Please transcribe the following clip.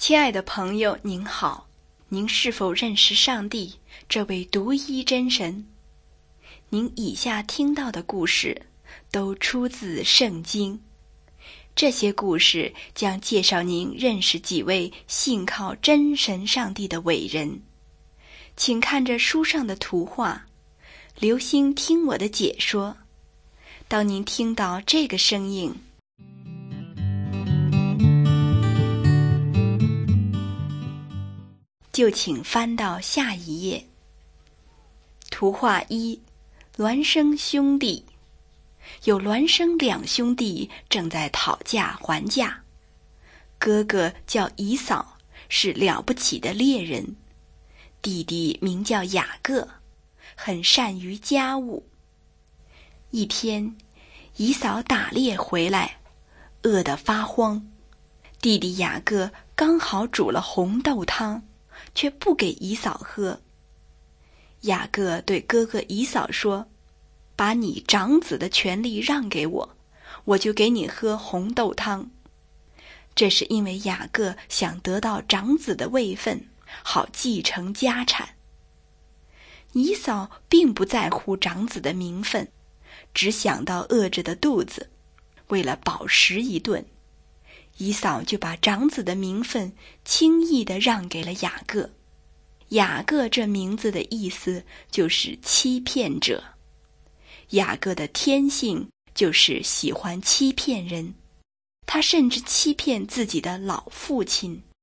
亲爱的朋友，您好，您是否认识上帝这位独一真神？您以下听到的故事都出自圣经，这些故事将介绍您认识几位信靠真神上帝的伟人。请看着书上的图画，留心听我的解说。当您听到这个声音，就请翻到下一页。图画一，孪生兄弟。有孪生两兄弟正在讨价还价。哥哥叫以扫，是了不起的猎人；弟弟名叫雅各，很善于家务。一天，以扫打猎回来，饿得发慌。弟弟雅各刚好煮了红豆汤，却不给以扫喝。雅各对哥哥以扫说：“把你长子的权利让给我，我就给你喝红豆汤。”这是因为雅各想得到长子的位分，好继承家产。以扫并不在乎长子的名分，只想到饿着的肚子，为了饱食一顿，以扫就把长子的名分轻易地让给了雅各。雅各这名字的意思就是欺骗者。雅各的天性就是喜欢欺骗人，他甚至欺骗自己的老父亲。